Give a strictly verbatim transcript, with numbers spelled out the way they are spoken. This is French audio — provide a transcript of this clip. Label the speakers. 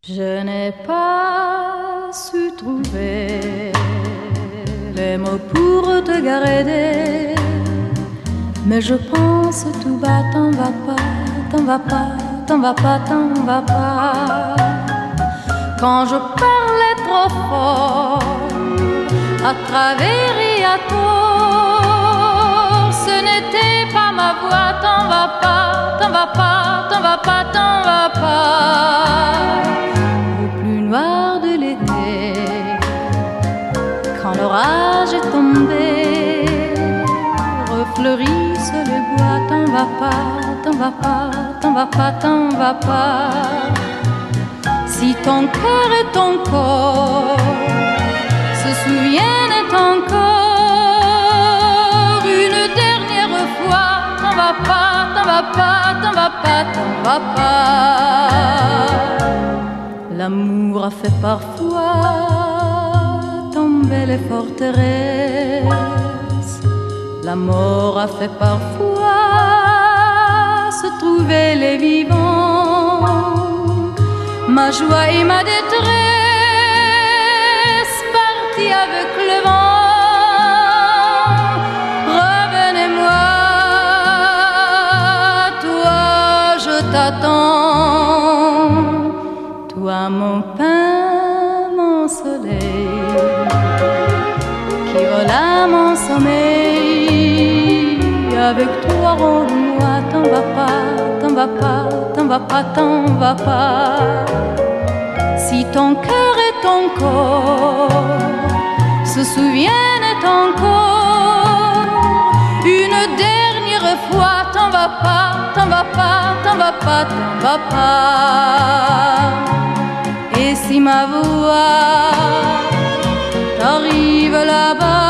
Speaker 1: Je n'ai pas su trouver les mots pour te garder, mais je pense tout bas, t'en vas pas, t'en vas pas, t'en vas pas, t'en vas pas. Quand je parlais trop fort, à travers et à tort, ce n'était pas ma voix, t'en vas pas, t'en vas pas, t'en vas pas, t'en vas pas. Au plus noir de l'été, quand l'orage est tombé, refleurissent les bois, t'en vas pas, t'en vas pas, t'en vas pas, t'en vas pas. Si ton cœur et ton corps se souviennent encore une dernière fois, t'en vas pas, t'en vas pas, t'en vas pas, t'en vas pas. L'amour a fait parfois tomber les forteresses, la mort a fait parfois se trouver les vivants. Ma joie et ma détresse parties avec le vent. Revenez-moi, toi je t'attends, toi mon pain, mon soleil, qui vole à mon sommeil. Avec toi, rends-moi, t'en vas pas, t'en vas pas, t'en vas pas, t'en vas pas. Si ton cœur et ton corps se souviennent encore une dernière fois, t'en vas pas, t'en vas pas, t'en vas pas, t'en vas pas. Et si ma voix t'arrive là-bas,